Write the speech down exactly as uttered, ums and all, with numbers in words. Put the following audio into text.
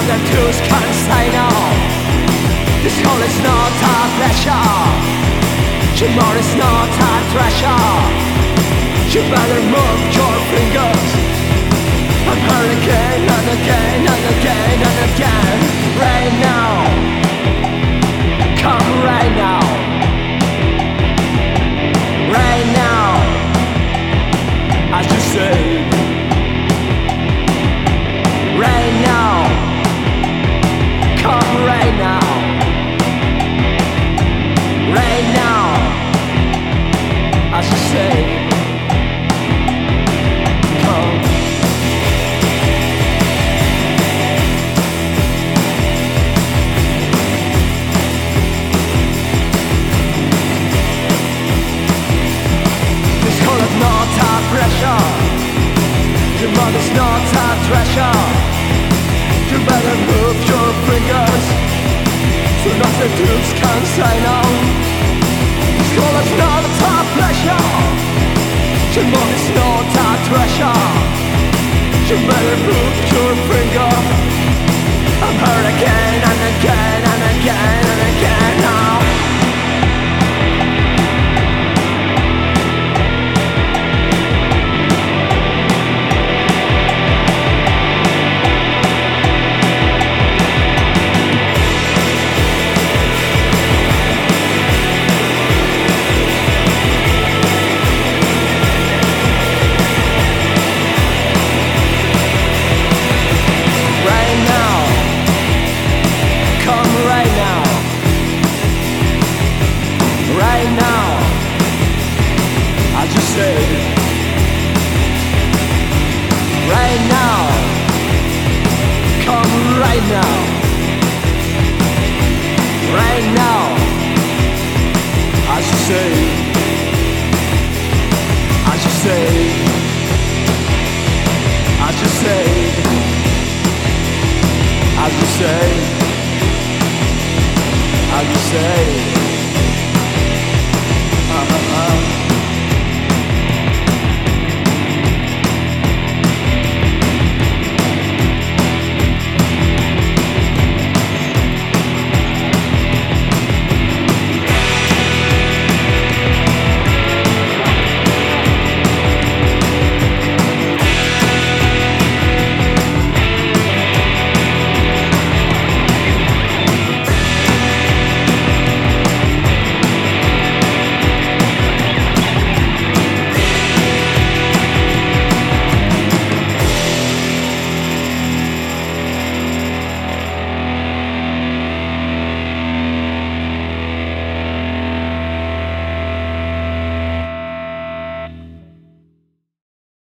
the tools can't say no. This call is not a pleasure. Tomorrow is not a treasure. You better move your fingers. I'm hurt again and again and again and again. Right now, come right now. Right now, as you say. Right now, come right now. Right now, as you say. Come. This call is not a pressure. Your mother's not a treasure. You better move your fingers so that the dudes can say no. This call is not a top pleasure. Your money's not a treasure. You better move your finger. I'm hurt again and again and again and again now. Right now, I just say. Right now, come right now. Right now, I just say. I just say. I just say. I just say. I just say.